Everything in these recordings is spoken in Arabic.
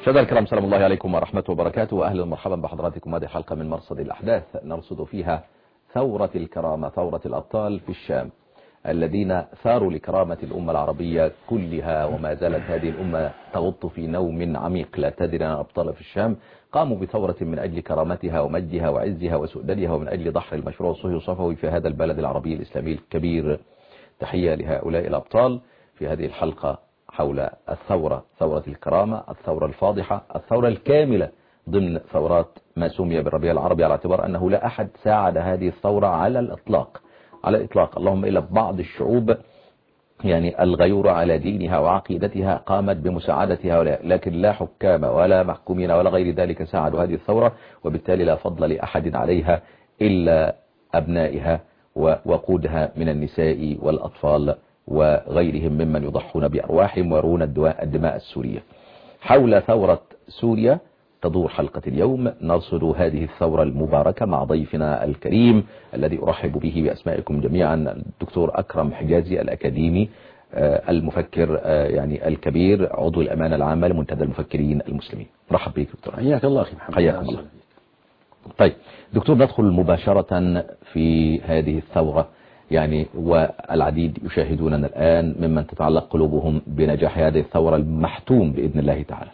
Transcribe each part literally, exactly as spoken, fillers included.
مشاهدينا الكرام، سلام الله عليكم ورحمة وبركاته، وأهلا ومرحبا بحضراتكم. هذه حلقة من مرصد الأحداث نرصد فيها ثورة الكرامة، ثورة الأبطال في الشام الذين ثاروا لكرامة الأمة العربية كلها، وما زالت هذه الأمة تغط في نوم عميق لا تدري عن أبطال في الشام قاموا بثورة من أجل كرامتها ومجدها وعزها وسؤددها، ومن أجل ضحر المشروع الصهيوني الصفوي في هذا البلد العربي الإسلامي الكبير. تحية لهؤلاء الأبطال. في هذه الحلقة حول الثورة، ثورة الكرامة، الثورة الفاضحة، الثورة الكاملة ضمن ثورات ما سمي بالربيع العربي، على اعتبار أنه لا أحد ساعد هذه الثورة على الإطلاق على الإطلاق اللهم إلا بعض الشعوب يعني الغيورة على دينها وعقيدتها قامت بمساعدتها، لكن لا حكام ولا محكومين ولا غير ذلك ساعدوا هذه الثورة، وبالتالي لا فضل لأحد عليها إلا أبنائها ووقودها من النساء والأطفال وغيرهم ممن يضحون بأرواحهم ويرون الدماء السورية. حول ثورة سوريا تدور حلقة اليوم، نرصد هذه الثورة المباركة مع ضيفنا الكريم الذي أرحب به بأسمائكم جميعا، الدكتور أكرم حجازي الأكاديمي المفكر يعني الكبير، عضو الأمانة العامة لمنتدى المفكرين المسلمين. مرحب بك دكتور. حياك الله أخي محمد. حياكم الله. طيب دكتور، ندخل مباشرة في هذه الثورة، يعني والعديد يشاهدوننا الآن ممن تتعلق قلوبهم بنجاح هذه الثورة المحتوم بإذن الله تعالى.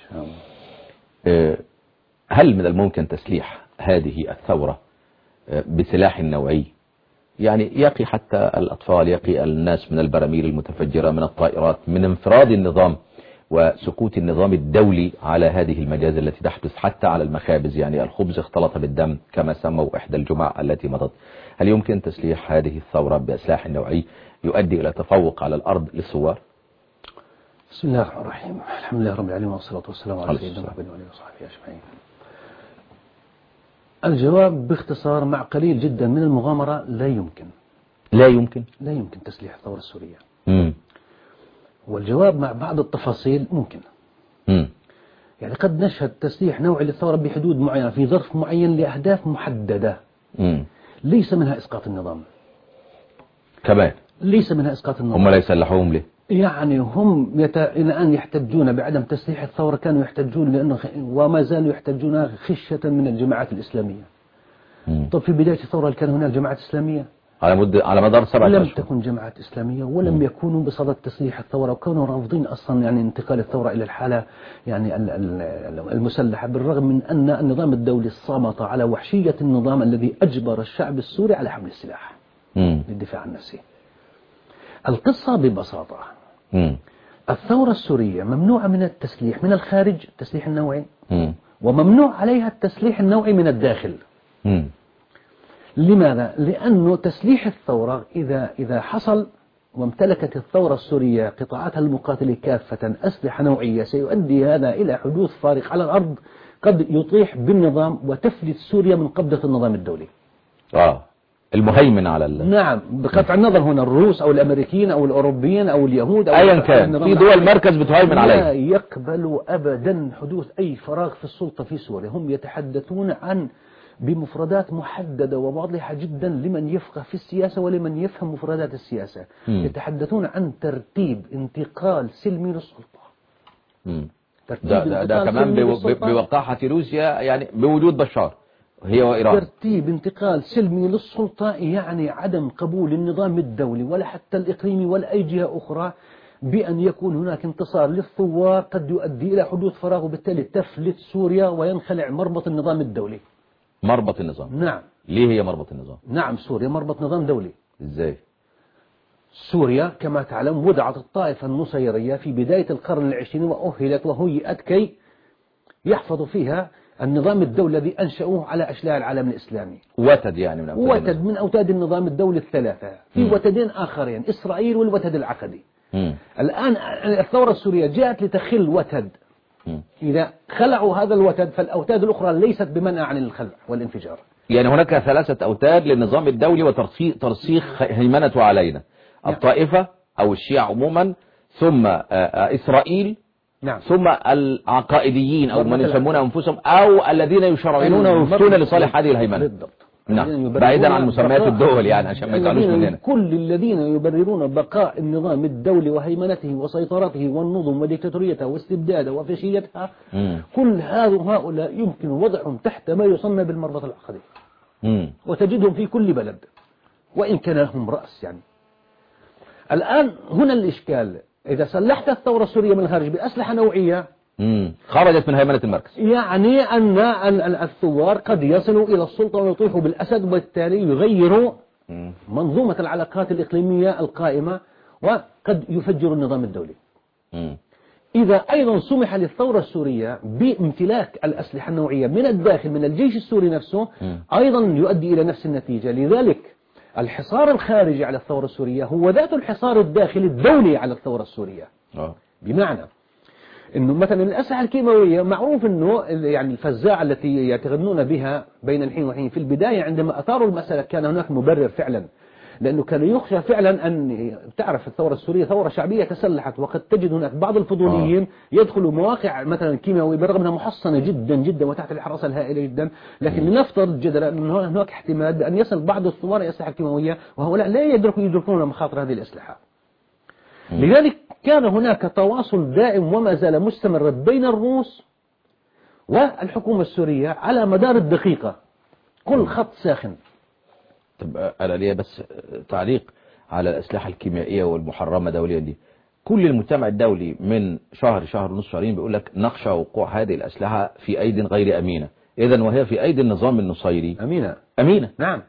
هل من الممكن تسليح هذه الثورة بسلاح نوعي، يعني يقي حتى الأطفال، يقي الناس من البراميل المتفجرة، من الطائرات، من انفراد النظام وسكوت النظام الدولي على هذه المجازر التي تحدث حتى على المخابز، يعني الخبز اختلط بالدم كما سموا إحدى الجمع التي مضت. هل يمكن تسليح هذه الثورة بسلاح نوعي يؤدي إلى تفوق على الأرض للثوار؟ بسم الله الرحمن الرحيم، الحمد لله رب العالمين والصلاة والسلام على سيدنا محمد وعلى آله وصحبه أجمعين. الجواب باختصار مع قليل جدا من المغامرة لا يمكن لا يمكن لا يمكن تسليح الثورة السورية. مم. والجواب مع بعض التفاصيل ممكن. مم. يعني قد نشهد تسليح نوعي للثورة بحدود معينة في ظرف معين لأهداف محددة. مم. ليس منها إسقاط النظام كمان، ليس منها إسقاط النظام. هم لا يسلحوهم ليه؟ يعني هم يت... الآن يحتجون بعدم تسليح الثورة، كانوا يحتجون لأنه خ... وما زالوا يحتجون خشية من الجماعات الإسلامية. مم. طب في بداية الثورة كان هناك جماعات إسلامية على مد على مدار سبعة لم أشهر تكن جماعات إسلامية، ولم مم. يكونوا بصدد تسليح الثورة، وكانوا رافضين أصلا يعني انتقال الثورة إلى الحالة يعني المسلحة، بالرغم من أن النظام الدولي صامت على وحشية النظام الذي أجبر الشعب السوري على حمل السلاح مم. للدفاع عن نفسه. القصة ببساطة، مم. الثورة السورية ممنوعة من التسليح من الخارج، التسليح النوعي، مم. وممنوع عليها التسليح النوعي من الداخل. مم. لماذا؟ لأنه تسليح الثورة إذا إذا حصل وامتلكت الثورة السورية قطاعاتها المقاتلة كافة أسلحة نوعية، سيؤدي هذا إلى حدوث فارق على الأرض قد يطيح بالنظام وتفلت سوريا من قبضة النظام الدولي. آه المهيمن على ال... نعم، بقطع النظر هنا الروس أو الأمريكيين أو الأوروبيين أو اليهود أو أيا كان، في دول مركز بتهيمن عليه. لا يقبلوا أبدا حدوث أي فراغ في السلطة في سوريا. هم يتحدثون عن بمفردات محددة وواضحة جدا لمن يفقه في السياسة ولمن يفهم مفردات السياسة. م. يتحدثون عن ترتيب انتقال سلمي للسلطة. م. ده, ده, ده كمان بوقاحة روسيا، يعني بوجود بشار هي وإيران. ترتيب انتقال سلمي للسلطة يعني عدم قبول النظام الدولي ولا حتى الإقليمي ولا أي جهة أخرى بأن يكون هناك انتصار للثوار قد يؤدي إلى حدوث فراغ، وبالتالي تفلت سوريا وينخلع مربط النظام الدولي. مربط النظام؟ نعم. ليه هي مربط النظام؟ نعم، سوريا مربط نظام دولي. ازاي؟ سوريا كما تعلم وضعت الطائفة النصيرية في بداية القرن العشرين وأهلت وهيئت كي يحفظوا فيها النظام الدولي الذي أنشأوه على أشلاء العالم الإسلامي. وتد يعني من أوتاد وتد من أوتاد النظام الدولي الثلاثة. في م. وتدين آخرين، إسرائيل والوتد العقدي. م. الآن الثورة السورية جاءت لتخل وتد. م. إذا خلعوا هذا الوتد فالأوتاد الأخرى ليست بمنع عن الخلع والانفجار. يعني هناك ثلاثة أوتاد للنظام الدولي وترسيخ هيمنته علينا. نعم. الطائفة أو الشيعة عموما، ثم إسرائيل، نعم. ثم العقائديين أو من يسمون أنفسهم أو الذين يشرعنون ويفتون لصالح هذه الهيمنة. بالضبط. نعم. بعيدا عن مسميات الدول يعني عشان ما يزعلوش مننا. كل الذين يبررون بقاء النظام الدولي وهيمنته وسيطرته والنظم وديكتاتوريتها واستبدادها وفاشيتها، كل هؤلاء يمكن وضعهم تحت ما يسمى بالمربط العقدي، وتجدهم في كل بلد وإن كان لهم رأس. يعني الآن هنا الإشكال، إذا سلحت الثورة السورية من الخارج بأسلحة نوعية مم. خرجت من هيمنة المركز، يعني أن الثوار قد يصلوا إلى السلطة ويطيحوا بالأسد، وبالتالي يغيروا مم. منظومة العلاقات الإقليمية القائمة، وقد يفجروا النظام الدولي. مم. إذا أيضا سمح للثورة السورية بامتلاك الأسلحة النوعية من الداخل من الجيش السوري نفسه، مم. أيضا يؤدي إلى نفس النتيجة. لذلك الحصار الخارجي على الثورة السورية هو ذات الحصار الداخلي الدولي على الثورة السورية. أوه. بمعنى انه مثلا الاسلحه الكيماويه معروف انه يعني الفزاعه التي يتغنون بها بين الحين والحين، في البدايه عندما اثاروا المساله كان هناك مبرر فعلا، لانه كان يخشى فعلا ان تعرف الثوره السوريه ثوره شعبيه تسلحت، وقد تجد هناك بعض الفضوليين يدخلوا مواقع مثلا كيماويه بالرغم انها محصنه جدا جدا وتحت الحراسه الهائله جدا، لكن لنفترض جدلا ان هناك احتمال بان يصل بعض الثوار الى اسلحه كيماويه وهؤلاء لا يدركوا يدركون مخاطر هذه الاسلحه. لذلك كان هناك تواصل دائم وما زال مستمرا بين الروس والحكومة السورية على مدار الدقيقة، كل خط ساخن. طب أنا ليه بس تعليق على الأسلحة الكيميائية والمحرمة دوليا دي. كل المجتمع الدولي من شهر شهر ونص شهرين بيقول لك نخشى وقوع هذه الأسلحة في أيدي غير أمينة، إذن وهي في أيدي النظام النصيري أمينة. أمينة. نعم.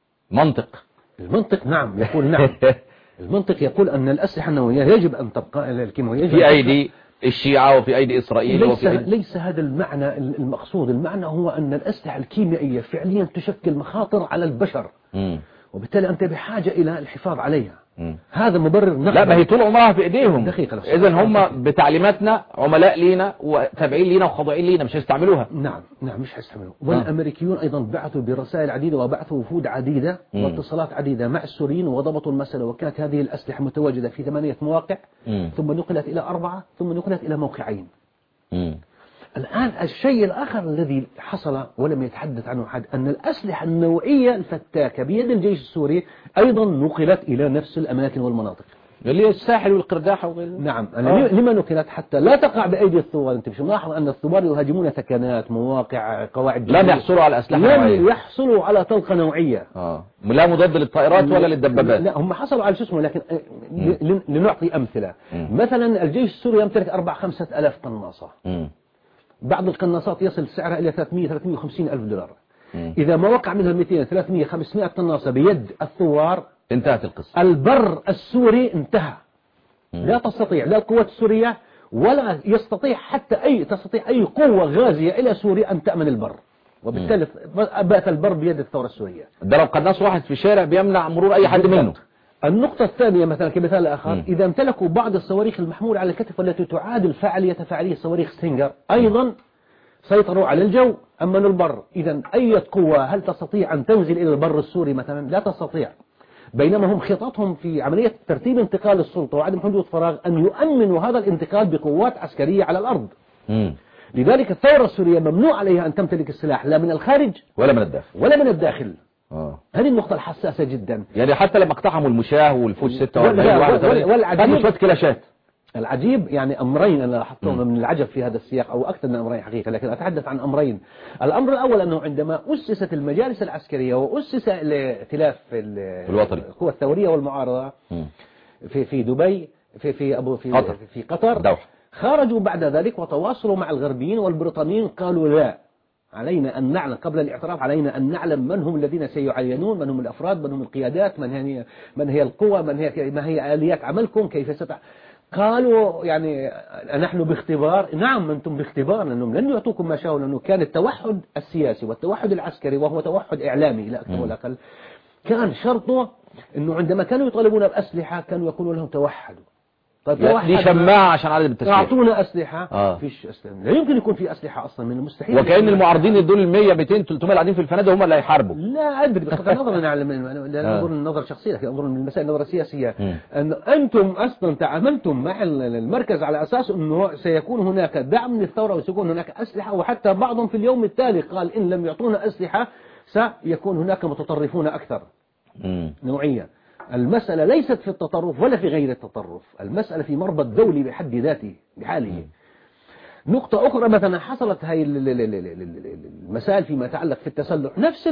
منطق. المنطق نعم يقول نعم. المنطق يقول أن الأسلحة النووية يجب أن تبقى الكيماوية في أيدي الشيعة وفي أيدي إسرائيل. ليس, وفي أيدي... ليس هذا المعنى المقصود. المعنى هو أن الأسلحة الكيميائية فعليا تشكل مخاطر على البشر، م. وبالتالي أنت بحاجة إلى الحفاظ عليها. م. هذا مبرر نقل. لا ما هي طول عمرها في إيديهم. دقيقة. إذن هم بتعليماتنا عملاء لينا وتابعين لينا وخاضعين لينا، مش هيستعملوها. نعم نعم مش هيستعملوها. والأمريكيون أيضا بعثوا برسائل عديدة وبعثوا وفود عديدة م. واتصالات عديدة مع السوريين وضبطوا المسألة، وكانت هذه الأسلحة متواجدة في ثمانية مواقع م. ثم نقلت إلى أربعة ثم نقلت إلى موقعين. م. الآن الشيء الآخر الذي حصل ولم يتحدث عنه أحد أن الأسلحة النوعية الفتاكة بيد الجيش السوري أيضا نقلت إلى نفس الأماكن والمناطق اللي هي الساحل والقرداح وغيره. نعم. آه. لما نقلت حتى لا تقع بأيدي الثوار. أنت مش ملاحظ أن الثوار يهاجمون ثكنات مواقع قواعد لم يحصلوا على أسلحة نوعية، لم يحصلوا على طلقة نوعية. آه. لا مضاد للطائرات ولا للدبابات. لا هم حصلوا على شو اسمه، لكن م. لنعطي أمثلة. م. مثلا الجيش السوري يمتلك أربع خمسة ألاف قناصة. م. بعض القناصات يصل سعرها إلى ثلاثمئة ثلاثمئة وخمسين ألف دولار. م. إذا ما وقع منها مئتين ثلاثمئة خمسمئة قناصة بيد الثوار انتهت القصة. البر السوري انتهى. م. لا تستطيع لا القوات السورية ولا يستطيع حتى أي تستطيع أي قوة غازية إلى سوريا أن تأمن البر، وبالتالي بات البر بيد الثورة السورية. ده لو قناص واحد في الشارع بيمنع مرور أي حد منه. النقطة الثانية مثلا كمثال آخر م. إذا امتلكوا بعض الصواريخ المحمولة على الكتف والتي تعادل فعالية فعالية صواريخ ستينجر أيضا سيطروا على الجو أمنوا البر. إذا أي قوة هل تستطيع أن تنزل إلى البر السوري مثلا؟ لا تستطيع. بينما هم خططهم في عملية ترتيب انتقال السلطة وعدم حدوث فراغ أن يؤمنوا هذا الانتقال بقوات عسكرية على الأرض. م. لذلك الثورة السورية ممنوع عليها أن تمتلك السلاح لا من الخارج ولا من الداخل ولا من الداخل. آه. هذه النقطة الحساسة جدا. يعني حتى لما اقتحموا المشاه والفوج ستة وأربعين والعجيب شوية كلاشات. العجيب يعني أمرين أنا لاحظتهم من العجب في هذا السياق، أو أكثر من أمرين حقيقة، لكن أتحدث عن أمرين. الأمر الأول أنه عندما أسست المجالس العسكرية وأسس الائتلاف الوطني القوى الثورية والمعارضة في في دبي في في أبو في قطر في قطر دوحة، خرجوا بعد ذلك وتواصلوا مع الغربيين والبريطانيين قالوا لا، علينا أن نعلم قبل الاعتراف علينا أن نعلم من هم الذين سيعينون، من هم الأفراد، من هم القيادات، من هي من هي القوى، من هي ما هي آليات عملكم، كيف ستع... قالوا يعني نحن باختبار. نعم أنتم باختبار، لأنهم لن يعطوكم ما شاءوا، لأنه كان التوحد السياسي والتوحد العسكري وهو توحد إعلامي لا أكثر ولا أقل، كان شرطه أنه عندما كانوا يطالبون بأسلحة كانوا يقولون لهم توحدوا. دي شماعة عشان عدد التسليح. أعطونا أسلحة. آه. فيش أسلحة، لا يمكن يكون في أسلحة أصلا، من المستحيل. وكأن المعارضين دول مية مئتين ثلاثمئة قاعدين في الفنادق هم اللي هيحاربوا. لا أدري بقطع نظر أنا لا أنظر من النظر الشخصي، لكن أنظر من المسائل النظر السياسية. أن أنتم أصلا تعاملتم مع المركز على أساس أنه سيكون هناك دعم للثورة وسيكون هناك أسلحة، وحتى بعضهم في اليوم التالي قال إن لم يعطونا أسلحة سيكون هناك متطرفون أكثر مم. نوعية. المسألة ليست في التطرف ولا في غير التطرف، المسألة في مربط دولي بحد ذاته بحاله. نقطة أخرى مثلا حصلت هاي المسائل فيما يتعلق في التسلح، نفس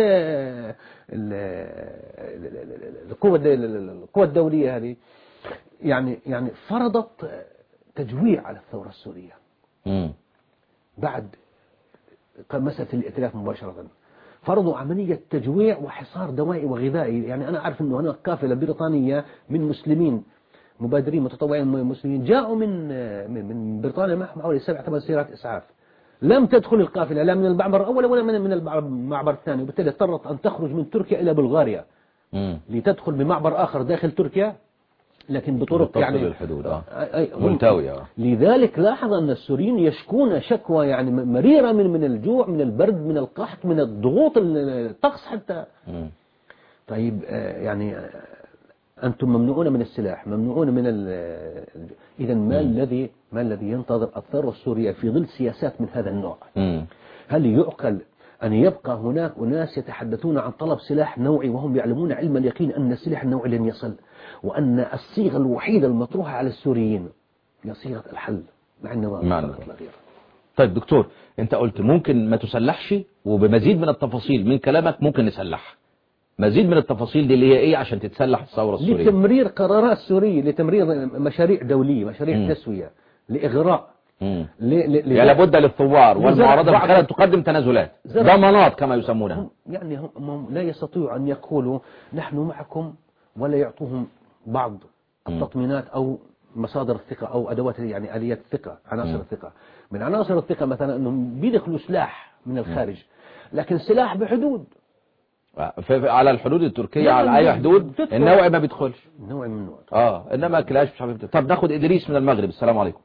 القوة القوة الدولية هذه يعني يعني فرضت تجويع على الثورة السورية مم. بعد مسألة الائتلاف مباشرة. فرضوا عملية تجويع وحصار دوائي وغذائي. يعني أنا أعرف أنه هناك قافلة بريطانية من مسلمين مبادرين متطوعين مسلمين جاءوا من من بريطانيا معهم حوالي سبع ثمان سيارات إسعاف. لم تدخل القافلة لا من المعبر الأول ولا من من المعبر الثاني، وبالتالي اضطرت أن تخرج من تركيا إلى بلغاريا مم. لتدخل بمعبر آخر داخل تركيا، لكن بطرق يعني الحدود آه. ملتوية. لذلك لاحظ أن السوريين يشكون شكوى يعني مريرة من من الجوع، من البرد، من القحط، من الضغوط الطقس حتى. مم. طيب يعني أنتم ممنوعون من السلاح، ممنوعون من إذا ما الذي ما الذي ينتظر الثورة السورية في ظل سياسات من هذا النوع؟ مم. هل يعقل أن يبقى هناك أناس يتحدثون عن طلب سلاح نوعي وهم يعلمون علم اليقين أن السلاح النوعي لن يصل، وأن الصيغة الوحيدة المطروحة على السوريين هي صيغة الحل مع النظام مع فقط لا غير. طيب دكتور، أنت قلت ممكن ما تسلحش، وبمزيد من التفاصيل من كلامك ممكن نسلح. مزيد من التفاصيل دي اللي هي إيه عشان تتسلح الثورة السورية؟ لتمرير قرارات سورية، لتمرير مشاريع دولية، مشاريع م. تسوية، لإغراء. ل... ل... يعني لابد للثوار والمعارضة بخير تقدم تنازلات، ضمانات كما يسمونها. يعني هم لا يستطيعوا أن يقولوا نحن معكم ولا يعطوهم بعض التطمينات أو مصادر الثقة أو أدوات يعني آليات الثقة، عناصر م. الثقة. من عناصر الثقة مثلا أنهم بيدخلوا سلاح من الخارج، لكن سلاح بحدود على الحدود التركية، على أي حدود النوع ما بيدخلش، نوع من النوع. اه انما كلاش مش عارف. طب ناخد إدريس من المغرب. السلام عليكم.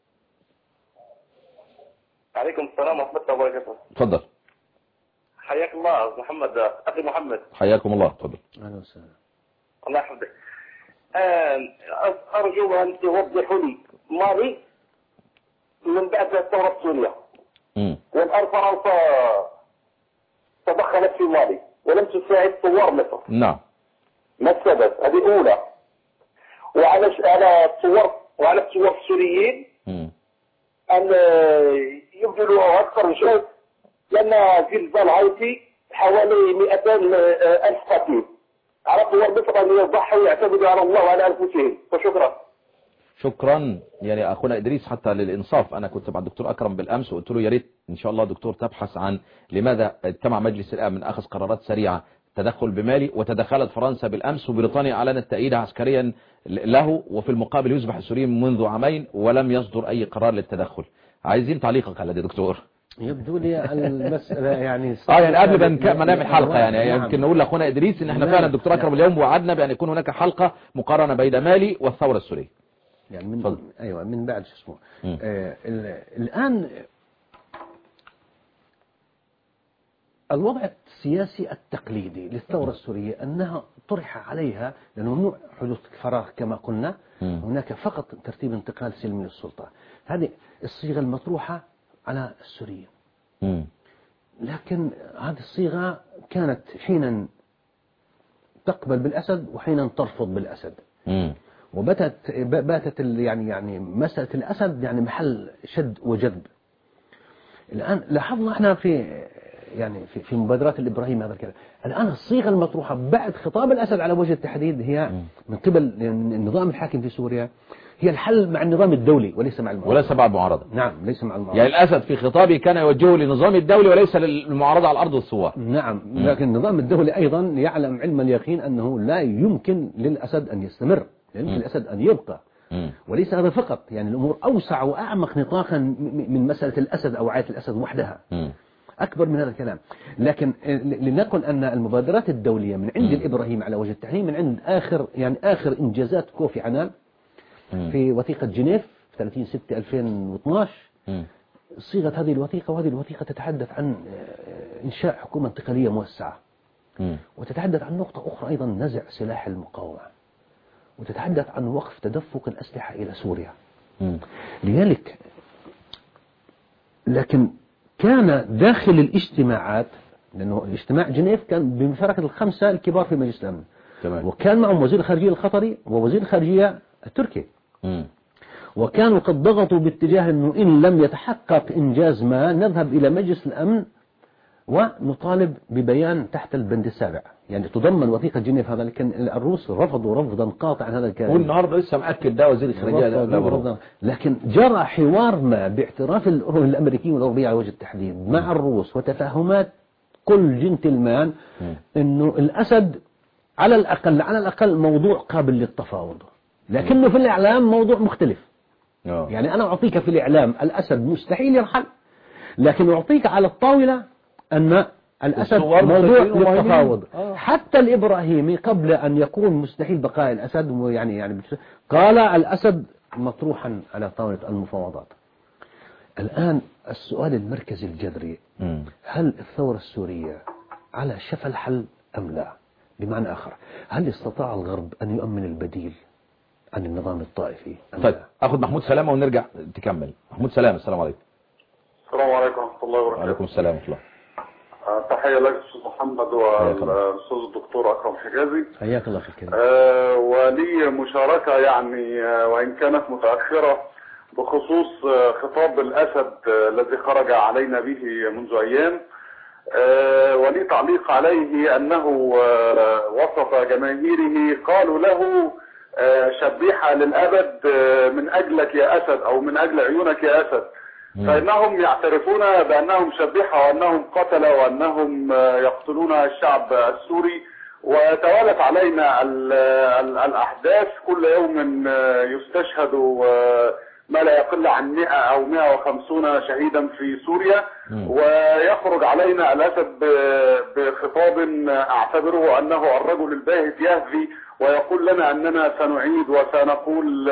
عليكم السلام ورحمة الله وبركاته. اتفضل. حياك الله محمد، أخي محمد. حياكم الله. اتفضل. أهلا وسهلا. الله يحفظك. أرجو أن توضحوا لي مالي من بعد الثورة السورية والآن فرنسا تدخلت في مالي ولم تساعد ثوار مصر. نعم. ما السبب؟ هذه أولى. وعلى على الثوار وعلى الثوار السوريين أن يبذلوا أكثر جهد، لأن زلزال هايتي حوالي مئتين ألف قتيل. على ثوار مصر أن يضحوا ويعتمدوا على الله وعلى أنفسهم. وشكرا. شكرا. يعني أخونا إدريس حتى للإنصاف، أنا كنت مع الدكتور أكرم بالأمس وقلت له يا ريت إن شاء الله دكتور تبحث عن لماذا اجتمع مجلس الأمن أخذ قرارات سريعة تدخل بمالي، وتدخلت فرنسا بالأمس، وبريطانيا أعلنت تأييدها عسكريا له، وفي المقابل يصبح السوريين منذ عامين ولم يصدر أي قرار للتدخل. عايزين تعليقك على ده دكتور. يبدو لي المسألة يعني اه يعني قبل ما نعمل حلقة يعني يمكن نقول لأخونا إدريس إن احنا فعلا الدكتور أكرم اليوم وعدنا بأن يكون هناك حلقة مقارنة بين مالي والثورة السورية. يعني من فضل. أيوة من بعد شو اسمه آه الآن الوضع السياسي التقليدي للثورة السورية أنها طرح عليها، لأنه ممنوع حدوث الفراغ كما قلنا، م. هناك فقط ترتيب انتقال سلمي للسلطة. هذه الصيغة المطروحة على السوريين. م. لكن هذه الصيغة كانت حينا تقبل بالأسد وحينا ترفض بالأسد. م. وباتت باتت يعني يعني مسألة الأسد يعني محل شد وجذب. الآن لاحظنا احنا في يعني في في مبادرات الإبراهيم هذا الكلام. الآن الصيغة المطروحة بعد خطاب الأسد على وجه التحديد هي من قبل النظام الحاكم في سوريا هي الحل مع النظام الدولي وليس مع المعارضة. وليس مع المعارضة. نعم ليس مع المعارضة. يعني الأسد في خطابه كان يوجهه للنظام الدولي وليس للمعارضة على الأرض والثوار. نعم لكن النظام الدولي أيضا يعلم علم اليقين أنه لا يمكن للأسد أن يستمر، لا يمكن للأسد أن يبقى. وليس هذا فقط، يعني الأمور أوسع وأعمق نطاقا من مسألة الأسد أو عائلة الأسد وحدها. م. أكبر من هذا الكلام. لكن لنقل أن المبادرات الدولية من عند الإبراهيم على وجه التحديد من عند آخر يعني آخر إنجازات كوفي عنان في وثيقة جنيف في ثلاثين ستة ألفين واثناشر. صيغة هذه الوثيقة، وهذه الوثيقة تتحدث عن إنشاء حكومة انتقالية موسعة، وتتحدث عن نقطة أخرى أيضا نزع سلاح المقاومة، وتتحدث عن وقف تدفق الأسلحة إلى سوريا. لذلك لكن كان داخل الاجتماعات لأنه اجتماع جنيف كان بمشاركة الخمسة الكبار في مجلس الأمن. تمام. وكان معهم وزير الخارجية القطري ووزير الخارجية التركي. م. وكانوا قد ضغطوا باتجاه أنه إن لم يتحقق إنجاز ما نذهب إلى مجلس الأمن ونطالب ببيان تحت البند السابع، يعني تضمن وثيقة جنيف هذا، لكن الروس رفضوا رفضا قاطعا هذا الكلام. والنهارده لسه مأكد ده وزير الخارجية. لكن جرى حوار ما باعتراف الأمريكيين والأوروبيين على وجه التحديد مع الروس وتفاهمات كل جنتلمان إنه الأسد على الأقل على الأقل موضوع قابل للتفاوض، لكنه في الإعلام موضوع مختلف. أوه. يعني أنا أعطيك في الإعلام الأسد مستحيل يرحل، لكن أعطيك على الطاولة أن الأسد موضوع للتفاوض. حتى الإبراهيمي قبل أن يكون مستحيل بقاء الأسد يعني يعني قال الأسد مطروحا على طاولة المفاوضات. الآن السؤال المركزي الجذري، هل الثورة السورية على شفا الحل أم لا؟ بمعنى آخر، هل استطاع الغرب أن يؤمن البديل عن النظام الطائفي؟ طيب أخذ محمود سلامة ونرجع تكمل. محمود سلامة، السلام عليكم. السلام عليكم ورحمة الله وبركاته. وعليكم السلام ورحمة الله. تحية لك أستاذ محمد والأستاذ الدكتور أكرم حجازي. حياك الله في الكلام. آه ولي مشاركة يعني آه وإن كانت متأخرة بخصوص آه خطاب الأسد آه الذي خرج علينا به منذ أيام. آه ولي تعليق عليه أنه آه وسط جماهيره قالوا له آه شبيحة للأبد آه من أجلك يا أسد أو من أجل عيونك يا أسد. فإنهم يعترفون بأنهم شبيحة وأنهم قتلة وأنهم يقتلون الشعب السوري، وتوالت علينا الأحداث كل يوم يستشهد ما لا يقل عن مئة أو مئة وخمسين شهيدا في سوريا، ويخرج علينا الأسد بخطاب أعتبره أنه الرجل الباهت يهفي ويقول لنا أننا سنعيد وسنقول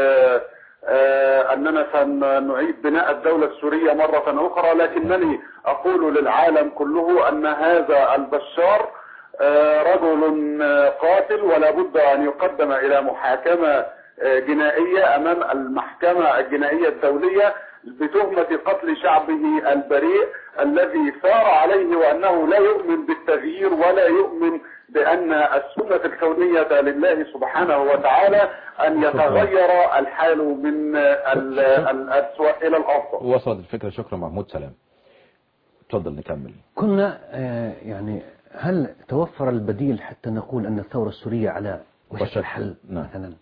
آه أننا سنعيد بناء الدولة السورية مرة أخرى. لكنني أقول للعالم كله أن هذا البشار آه رجل قاتل ولا بد أن يقدم إلى محاكمة آه جنائية أمام المحكمة الجنائية الدولية بتهمة قتل شعبه البريء الذي ثار عليه، وأنه لا يؤمن بالتغيير ولا يؤمن بأن السنة الكونية لله سبحانه وتعالى أن يتغير الحال من الأسوأ إلى الأفضل. وصلت الفكرة. شكرا محمود سلام. تفضل نكمل. كنا يعني هل توفر البديل حتى نقول أن الثورة السورية على وشك الحل مثلا؟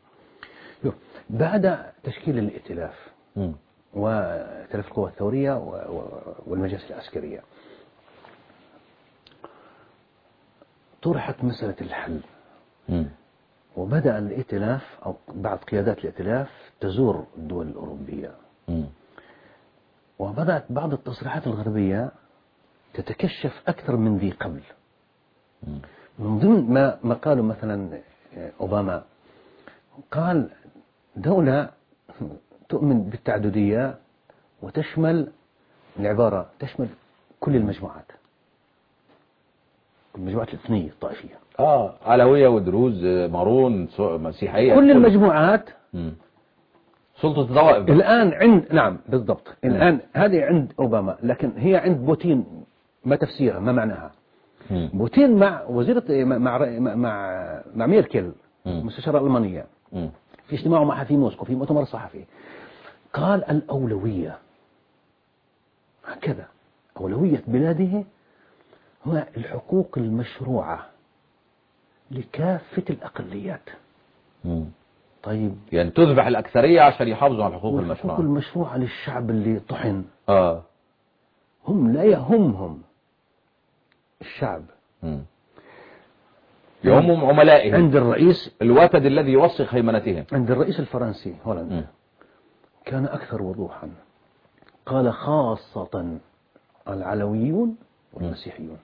بعد تشكيل الائتلاف م. وائتلاف القوى الثورية والمجالس العسكرية طرحت مسألة الحل م. وبدأ الائتلاف أو بعض قيادات الائتلاف تزور الدول الأوروبية م. وبدأت بعض التصريحات الغربية تتكشف أكثر من ذي قبل. م. من ضمن ما ما قالوا مثلا أوباما قال دولة تؤمن بالتعددية وتشمل العبارة تشمل كل المجموعات، المجموعات الاثنية الطائفية، اه علوية ودروز مارون مسيحية، كل المجموعات. مم. سلطة الطوائف الآن عند نعم بالضبط. مم. الآن هذه عند أوباما، لكن هي عند بوتين ما تفسيرها ما معناها. مم. بوتين مع وزيرة مع مع مع ميركل مستشارة ألمانية مم. في اجتماعه معها في موسكو في مؤتمر صحفي قال الأولوية هكذا، أولوية بلاده هو الحقوق المشروعة لكافة الأقليات. مم. طيب يعني تذبح الأكثرية عشان يحافظوا على الحقوق المشروعة. الحقوق المشروعة للشعب اللي طحن آه. هم لا يهمهم الشعب. مم. يهمهم عملائهم. عند الرئيس الوتد الذي يوثق هيمنتهم. عند الرئيس الفرنسي هولندا كان أكثر وضوحا، قال خاصة العلويون والمسيحيون.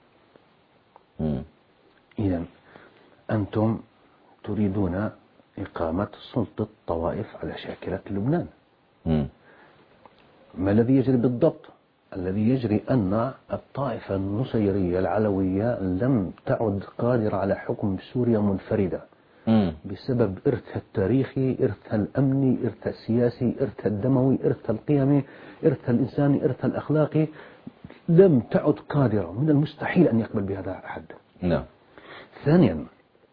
إذن أنتم تريدون إقامة سلطة طوائف على شاكلة لبنان. مم. ما الذي يجري بالضبط؟ الذي يجري أن الطائفة النصيرية العلوية لم تعد قادرة على حكم سوريا منفردة مم. بسبب إرثها التاريخي، إرثها الأمني، إرثها السياسي، إرثها الدموي، إرثها القيمي، إرثها الإنساني، إرثها الأخلاقي. لم تعد قادرة، من المستحيل أن يقبل بهذا أحد. نعم. ثانيا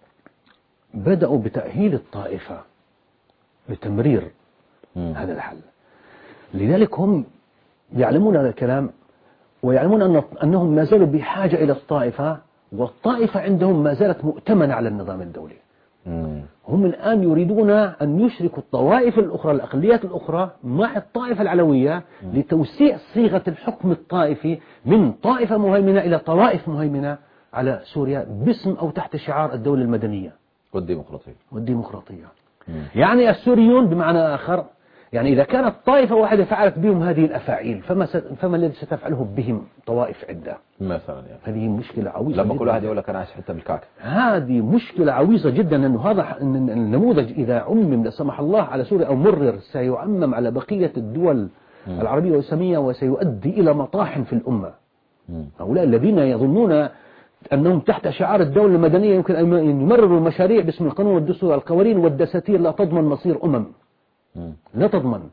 بدأوا بتأهيل الطائفة لتمرير م. هذا الحل. لذلك هم يعلمون هذا الكلام، ويعلمون أن أنهم ما زالوا بحاجة إلى الطائفة، والطائفة عندهم ما زالت مؤتمنة على النظام الدولي. مم. هم الآن يريدون أن يشركوا الطوائف الأخرى، الأقليات الأخرى مع الطائفة العلوية مم. لتوسيع صيغة الحكم الطائفي من طائفة مهيمنة إلى طوائف مهيمنة على سوريا باسم أو تحت شعار الدولة المدنية والديمقراطية والديمقراطية. مم. يعني السوريون بمعنى آخر، يعني إذا كانت طائفة واحدة فعلت بهم هذه الأفاعيل، فما فما الذي ستفعله بهم طوائف عدة مثلا؟ يعني هذه مشكلة عويصة لما كل واحد يقول لك أنا عايز حتى بالكعكة. هذه مشكلة عويصة جدا، أنه هذا النموذج إذا عمم لا سمح الله على سوريا أو مرر سيعمم على بقية الدول م. العربية والإسلامية، وسيؤدي إلى مطاحن في الأمة. م. هؤلاء الذين يظنون أنهم تحت شعار الدولة المدنية يمكن أن يمرروا مشاريع باسم القانون والدستور، القوانين والدساتير لا تضمن مصير أمم، لا تضمن،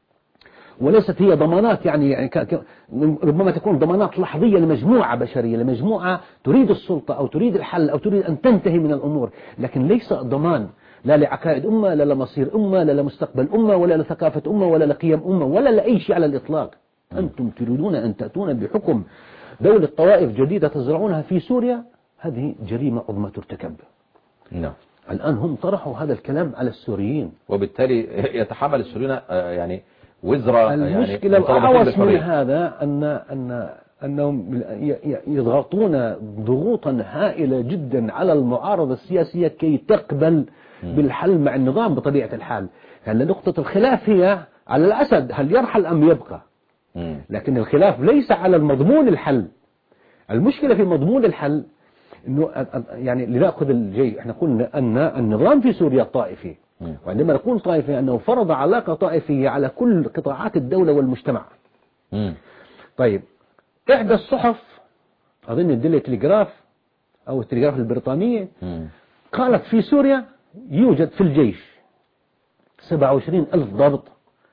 وليست هي ضمانات، يعني, يعني ربما تكون ضمانات لحظية لمجموعة بشرية، لمجموعة تريد السلطة أو تريد الحل أو تريد أن تنتهي من الأمور، لكن ليس ضمان لا لعقائد أمة، لا لمصير أمة، لا لمستقبل أمة، ولا لثقافة أمة، ولا لقيم أمة، ولا لأي شيء على الإطلاق. أنتم تريدون أن تأتون بحكم دولة طوائف جديدة تزرعونها في سوريا، هذه جريمة عظمى ترتكب. نعم. الآن هم طرحوا هذا الكلام على السوريين، وبالتالي يتحمل السوريين يعني وزر. المشكلة الأعوص من هذا أن أن أنهم يضغطون ضغوطا هائلة جدا على المعارضة السياسية كي تقبل بالحل مع النظام بطبيعة الحال. هل نقطة الخلاف هي على الأسد، هل يرحل أم يبقى؟ لكن الخلاف ليس على المضمون الحل. المشكلة في مضمون الحل إنه يعني لنأخذ الجي، احنا قلنا أن النظام في سوريا طائفي، وعندما نقول طائفي أنه فرض علاقة طائفية على كل قطاعات الدولة والمجتمع. مم. طيب، إحدى الصحف أظن الديلي تليغراف أو التليغراف البريطانية مم. قالت في سوريا يوجد في الجيش سبعة وعشرين ألف ضابط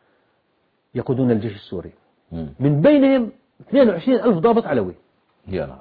يقودون الجيش السوري، مم. من بينهم اثنين وعشرين ألف ضابط علوي، يا نعم،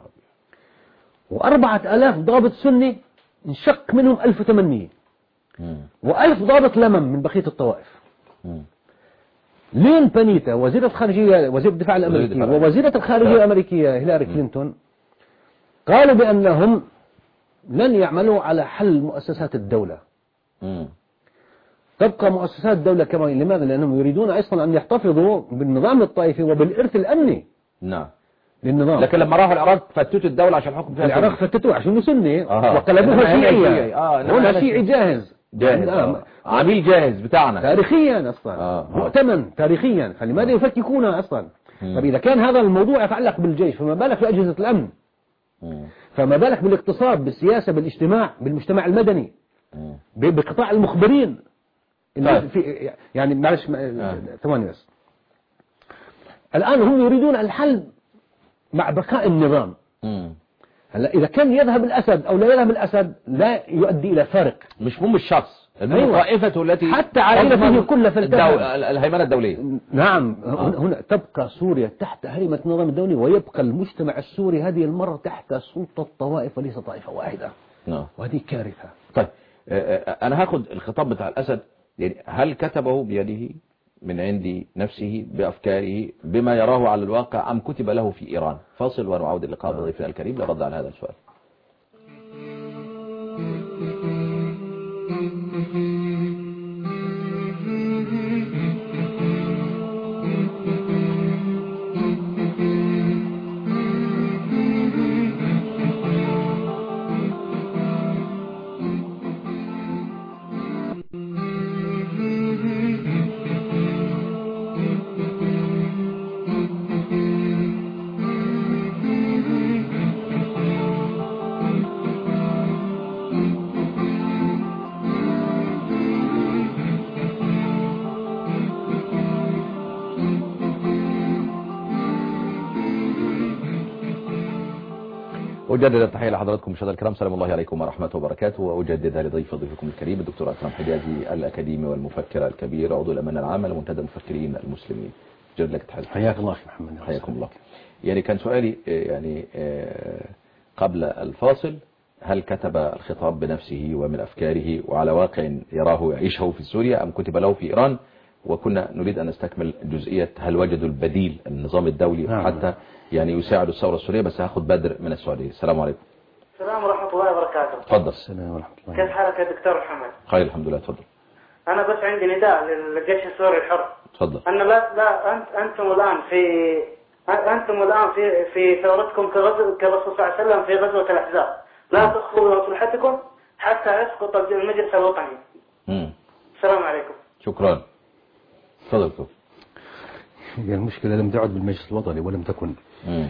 وأربعة آلاف ضابط سني انشق منهم ألف وثمانمئة، وألف ضابط لمم من بقية الطوائف. مم. لين بانيتا وزيرة الخارجية، وزير الدفاع الأمريكي ووزيرة الخارجية الأمريكية هيلاري كلينتون قالوا بأنهم لن يعملوا على حل مؤسسات الدولة. مم. تبقى مؤسسات الدولة كما. لماذا؟ لأنهم يريدون أصلا أن يحتفظوا بالنظام الطائفي وبالإرث الأمني. نعم. للنظام. لكن لما راحوا العراق فتتوا الدولة عشان حكم فيها. العراق فتتوا عشان سني آه. وقلبوها شيعية. آه. هنا شيعي جاهز. جاهز. آه. عميل جاهز بتاعنا. تاريخيا أصلا. آه. مؤتمن تاريخيا. فلماذا يفككونها أصلا؟ طب إذا كان هذا الموضوع يتعلق بالجيش، فما بالك في أجهزة الأمن؟ مم. فما بالك بالاقتصاد، بالسياسة، بالاجتماع، بالمجتمع المدني، مم. بقطاع المخبرين. في يعني معلش ثواني آه. بس. الآن هم يريدون الحل مع بقاء النظام. مم. هلا إذا كان يذهب الأسد أو لا يذهب الأسد لا يؤدي إلى فارق. مش مهم الشخص، أيوة. طائفته التي حتى عائلته كلها في الدولة الهيمنة الدولية. نعم. آه. هنا تبقى سوريا تحت هيمنة النظام الدولي، ويبقى المجتمع السوري هذه المرة تحت سلطة طوائف وليس طائفة واحدة. نعم. وهذه كارثة. طيب أنا هاخد الخطاب بتاع الأسد، يعني هل كتبه بيده من عند نفسه بأفكاره بما يراه على الواقع، أم كتب له في إيران؟ فاصل ونعود اللقاء بضيفنا الكريم للرد على هذا السؤال. أجدد التحية لحضراتكم مشاهدينا الكرام، سلام الله عليكم ورحمة وبركاته، وأجددها لضيف ضيفكم الكريم الدكتور أكرم حجازي الأكاديمي والمفكر الكبير عضو الأمانة العامة لمنتدى المفكرين المسلمين. جد لك تحية. حياك الله أخي محمد. حياكم الله. يعني كان سؤالي يعني قبل الفاصل، هل كتب الخطاب بنفسه ومن أفكاره وعلى واقع يراه يعيشه في سوريا أم كتب له في إيران؟ وكنا نريد أن نستكمل جزئية هل وجدوا البديل النظام الدولي نعم. حتى يعني يساعد الثورة السورية. بس هاخد بدر من السعودية. السلام عليكم. السلام ورحمة الله وبركاته. تفضل. السلام ورحمة الله. كيف حالك يا دكتور محمد؟ خير الحمد لله. تفضل. أنا بس عندي نداء للجيش السوري الحر. تفضل. أن لا لا أنت أنتم الآن في أنتم الآن في في ثورتكم كرسول كرسول صلى الله عليه وسلم في غزوة الأحزاب، لا تخلوا مصلحتكم حتى يسقط المجلس الوطني. امم السلام عليكم. شكرا. تفضل دكتور. هي المشكلة لم تعد بالمجلس الوطني ولم تكن. امم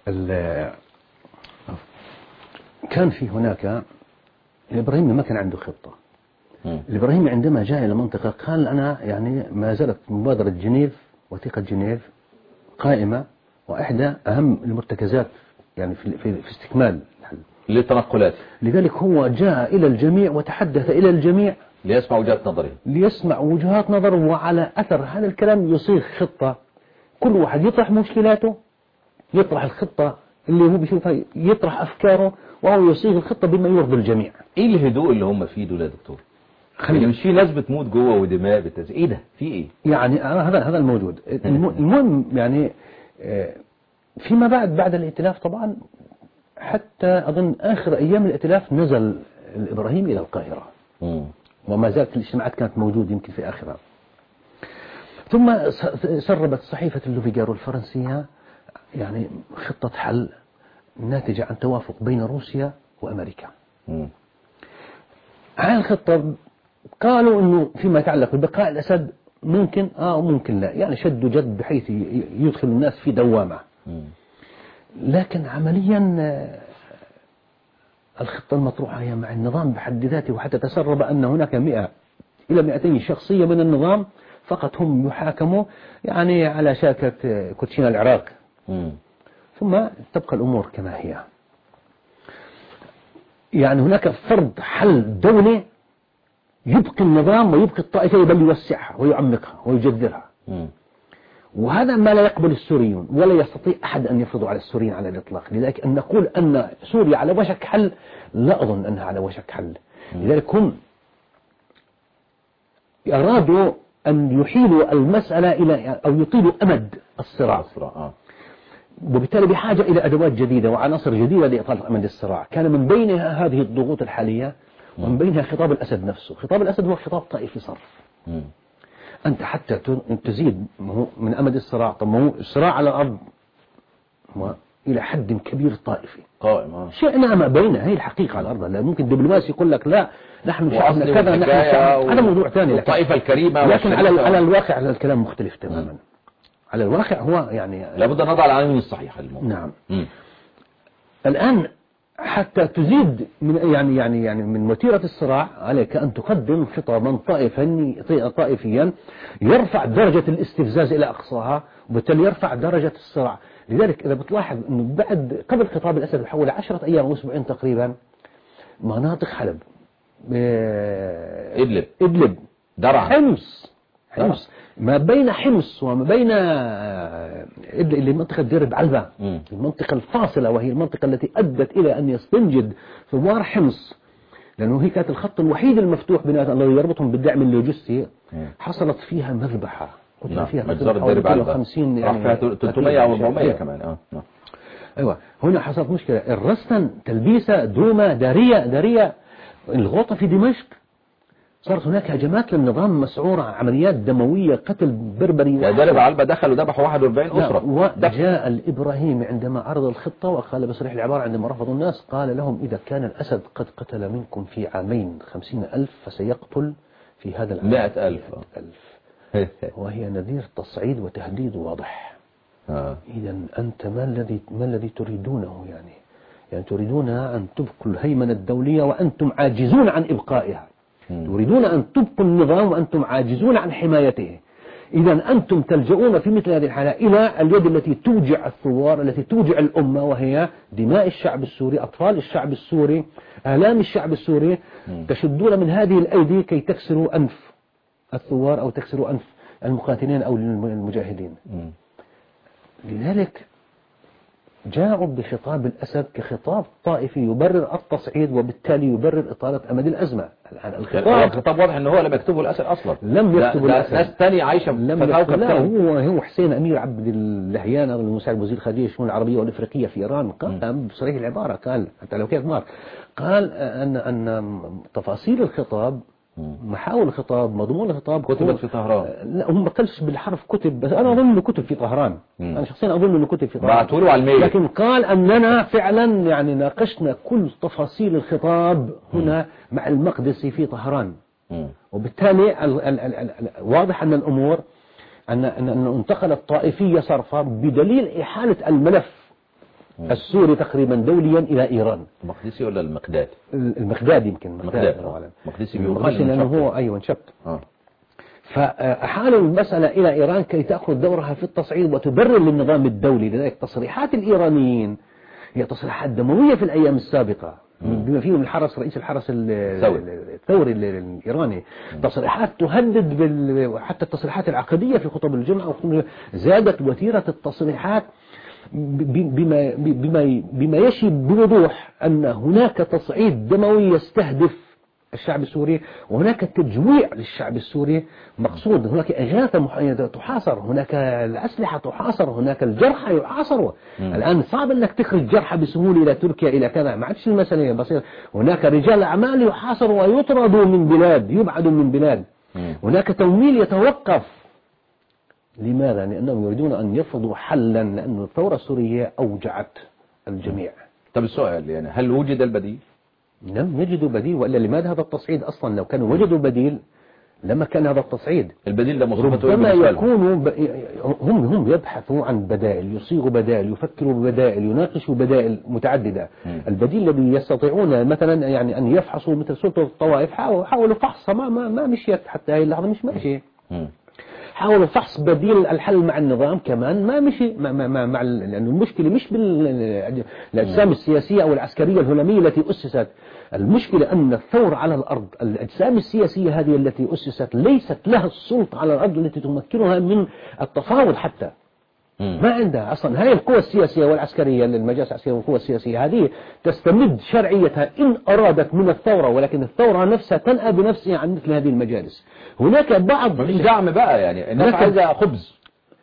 كان في هناك الإبراهيمي ما كان عنده خطة. الإبراهيمي عندما جاء إلى المنطقة قال أنا يعني ما زالت مبادرة جنيف وثيقة جنيف قائمة وإحدى أهم المرتكزات يعني في, في, في استكمال الحل للتنقلات. لذلك هو جاء إلى الجميع وتحدث إلى الجميع ليسمع وجهات نظره ليسمع وجهات نظره وعلى أثر هذا الكلام يصيغ خطة. كل واحد يطرح مشكلاته، يطرح الخطة اللي هو بيشوفها، يطرح أفكاره، وهو يصيغ الخطة بما يرضي الجميع. إيه الهدوء اللي هم فيه دول يا دكتور؟ يعني مش في ناس بتموت جوه ودماء بتز... ايه ده في ايه يعني هذا هذا الموجود. المهم يعني فيما بعد بعد الائتلاف طبعا حتى اظن اخر ايام الائتلاف نزل الابراهيمي الى القاهره مم. وما زالت الاجتماعات كانت موجوده يمكن في اخرها. ثم سربت صحيفه اللوفيغارو الفرنسيه يعني خطه حل ناتجه عن توافق بين روسيا وامريكا. مم. هاي الخطه قالوا انه فيما يتعلق ببقاء الاسد ممكن اه وممكن لا، يعني شدوا جد بحيث يدخل الناس في دوامه. لكن عمليا الخطه المطروحه هي مع النظام بحد ذاته، وحتى تسرب ان هناك مئة الى مئتين شخصيه من النظام فقط هم يحاكموا يعني على شاكة كوتشينا العراق. مم. ثم تبقى الامور كما هي. يعني هناك فرض حل دولي يبقي النظام ويبقي الطائفة بل يوسعها ويعمقها ويجذرها. مم. وهذا ما لا يقبل السوريون ولا يستطيع أحد أن يفرضه على السوريين على الإطلاق. لذلك أن نقول أن سوريا على وشك حل لا أظن أنها على وشك حل. لذلك هم أرادوا أن يحيلوا المسألة إلى أو يطيلوا أمد الصراع. آه. وبالتالي بحاجة إلى أدوات جديدة وعناصر جديدة لإطالة أمد الصراع. كان من بينها هذه الضغوط الحالية ومن بينها خطاب الأسد نفسه. خطاب الأسد هو خطاب طائفي صرف. مم. أنت حتى تزيد من أمد الصراع، طب ما هو الصراع على الأرض هو إلى حد كبير طائفي قائم. آه. شئنا ما بينه، هي الحقيقة على الأرض. لا ممكن دبلوماسي يقول لك لا نحن شعبنا كذا نحن شعب و... هذا موضوع ثاني. الطائفة الكريمة لكن على على الواقع الكلام مختلف تماما. مم. على الواقع هو يعني لابد أن نضع العناوين الصحيحة للموضوع. نعم. مم. الآن حتى تزيد من يعني يعني يعني من وتيرة الصراع عليك أن تقدم خطابا طائفيا طائفيا يرفع درجة الاستفزاز إلى أقصاها وبالتالي يرفع درجة الصراع. لذلك إذا بتلاحظ أنه بعد قبل خطاب الأسد بحوالي عشرة أيام وأسبوعين تقريبا مناطق حلب إدلب إدلب درعا حمص حمص ما بين حمص وما بين اللي منطقة دير بعلبة، المنطقة الفاصلة وهي المنطقة التي أدت إلى أن يستنجد ثوار حمص، لأنه هي كانت الخط الوحيد المفتوح بين الذي يربطهم بالدعم اللوجستي. حصلت فيها مذبحة قتل فيها مجزرة دير بعلبة خمسين يعني فيها ثلاثمئة أو أربعمئة كمان. آه. أيوة هنا حصلت مشكلة. الرستن تلبيسة دومة دارية دارية الغوطة في دمشق صارت هناك هجمات للنظام مسعورة، عمليات دموية قتل بربري. يا درب علبة دخلوا ذبحوا واحد وأربعين أسرة. وجاء الإبراهيمي عندما عرض الخطة وقال بصريح العبارة عندما رفضوا الناس قال لهم إذا كان الأسد قد قتل منكم في عامين خمسين ألف فسيقتل في هذا العام مئة ألف, ألف. وهي نذير تصعيد وتهديد واضح. آه. إذا أنت ما الذي ما الذي تريدونه يعني يعني تريدون أن تبقوا الهيمنة الدولية وأنتم عاجزون عن إبقائها. تريدون أن تبقوا النظام وأنتم عاجزون عن حمايته. إذا أنتم تلجؤون في مثل هذه الحالة إلى اليد التي توجع الثوار، التي توجع الأمة، وهي دماء الشعب السوري، أطفال الشعب السوري، آلام الشعب السوري. تشدون من هذه الأيدي كي تكسروا أنف الثوار أو تكسروا أنف المقاتلين أو المجاهدين. لذلك جاءوا بخطاب الأسد كخطاب طائفي يبرر التصعيد وبالتالي يبرر إطالة أمد الأزمة. الآن الخطاب الخطاب واضح ان هو لم يكتبه الأسد اصلا، لم يكتبه الأسد، ناس ثانيه عايشه لم في كوكب لا ثاني. هو هو حسين أمير عبد اللهيان المساعد وزير الخارجية الشؤون العربية والإفريقية في إيران قال بصريح العبارة، قال حتى لو كانت مار، قال أن أن تفاصيل الخطاب، محاور الخطاب، مضمون الخطاب كتبت في طهران. لا هم ما قالش بالحرف كتب، بس انا اظن انه كتب في طهران. مم. انا شخصيا اظن انه كتب في طهران، بعتوا له على الميل، لكن قال اننا فعلا يعني ناقشنا كل تفاصيل الخطاب هنا مم. مع المقدسي في طهران. مم. وبالتالي ال ال ال ال واضح ان الامور ان ان انتقلت طائفيه صرفه بدليل احاله الملف مم. السوري تقريبا دوليا الى ايران. المقدسي ولا المقداد؟ المقداد يمكن المقداد. المقدسي بيقول لانه هو ايوه انشق. اه فأحالوا المسألة إلى إيران كي تأخذ دورها في التصعيد وتبرر للنظام الدولي. لذلك تصريحات الإيرانيين هي تصريحات دموية في الأيام السابقة بما فيهم الحرس رئيس الحرس الثوري الإيراني، تصريحات تهدد بال... حتى التصريحات العقدية في خطب الجمعة زادت وتيرة التصريحات بما, بما, بما يشي بوضوح أن هناك تصعيد دموي يستهدف الشعب السوري، وهناك تجويع للشعب السوري مقصود، هناك أجهزة تحاصر، هناك الأسلحة تحاصر، هناك الجرحى يحاصروا. الآن صعب أنك تخرج جرحى بسهولة إلى تركيا إلى كذا، ما عادش المسألة بسيطة. هناك رجال أعمال يحاصروا ويطردوا من بلاد، يبعدوا من بلاد. هناك تمويل يتوقف. لماذا؟ لأنهم يريدون أن يفرضوا حلا، لأن الثورة السورية أوجعت الجميع. طب السؤال يعني هل وجد البديل؟ لم يجدوا بديل، وإلا لماذا هذا التصعيد أصلا؟ لو كانوا وجدوا بديل لما كان هذا التصعيد. البديل ده مصروفته ربما يكونوا ب... هم هم يبحثوا عن بدائل، يصيغوا بدائل، يفكروا ببدائل، يناقشوا بدائل متعددة. م. البديل الذي يستطيعون مثلا يعني أن يفحصوا مثل سلطة الطوائف، حاولوا فحصها ما ما, ما مشيت حتى هذه اللحظة، مش ماشي. حاولوا فحص بديل الحل مع النظام كمان ما مشي مع, مع, مع لأن المشكلة مش بالأجسام السياسية أو العسكرية الهلامية التي أسست. المشكلة أن الثورة على الأرض، الأجسام السياسية هذه التي أسست ليست لها السلطة على الأرض التي تمكنها من التفاوض حتى. ما عندها أصلا. هاي القوى السياسية والعسكرية، المجالس العسكرية والقوى السياسية هذه تستمد شرعيتها إن أرادت من الثورة، ولكن الثورة نفسها تنأى بنفسها عن مثل هذه المجالس. هناك بعض مفيش دعم بقى، يعني الناس عايزة خبز.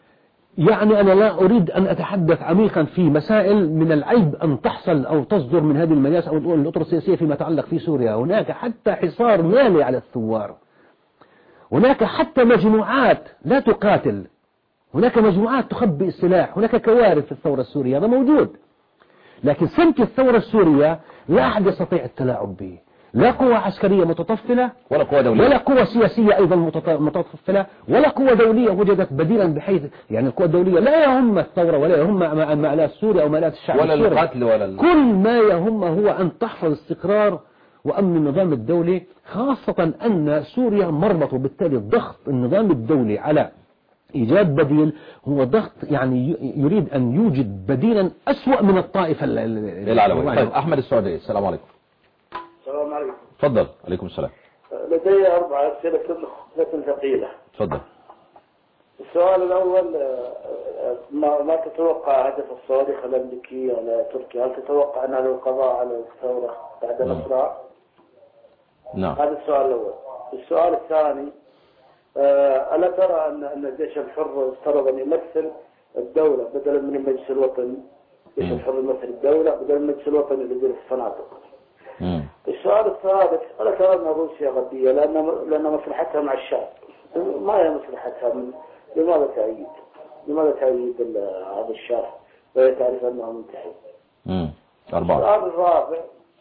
يعني أنا لا أريد أن أتحدث عميقا في مسائل من العيب أن تحصل أو تصدر من هذه المجالس أو الأطر السياسية فيما يتعلق في سوريا. هناك حتى حصار مالي على الثوار، هناك حتى مجموعات لا تقاتل، هناك مجموعات تخبئ السلاح، هناك كوارث في الثورة السورية، هذا موجود. لكن سمك الثورة السورية لا أحد يستطيع التلاعب به، لا قوة عسكرية متطفلة ولا قوة دولية ولا قوة سياسية أيضا متطفلة ولا قوة دولية وجدت بديلا، بحيث يعني القوة الدولية لا يهم الثورة ولا يهم مآلات سوريا أو مآلات الشعب ولا السوري، القتل ولا ال... كل ما يهم هو أن تحفظ استقرار وأمن النظام الدولي، خاصة أن سوريا مربط، وبالتالي ضغط النظام الدولي على إيجاد بديل هو ضغط يعني يريد أن يوجد بديلا أسوأ من الطائفة العلوية. طيب أحمد السعودي، السلام عليكم. السلام عليكم. تفضل. عليكم السلام. لدي أربع أسئلة كلها ثقيلة. تفضل. السؤال الأول، ما ما تتوقع هدف الصواريخ الأمريكية على تركيا؟ هل تتوقع أنها للقضاء على الثورة بعد الإسراء؟ نعم. هذا السؤال الأول. السؤال الثاني، ألا ترى أن أن الجيش الحر افترض أن يمثل الدولة بدلا من المجلس الوطني؟ الجيش الحر يمثل الدولة بدلا من المجلس الوطني اللي يدير الصناديق. السؤال الثالث، ألا ترى أن روسيا غبية لأن لأن مصلحتها مع الشعب؟ ما هي مصلحتها؟ من لماذا تعيد؟ لماذا تعيد هذا الشعب وهي تعرف أنه منتهي؟ امم أربعة. السؤال الرابع،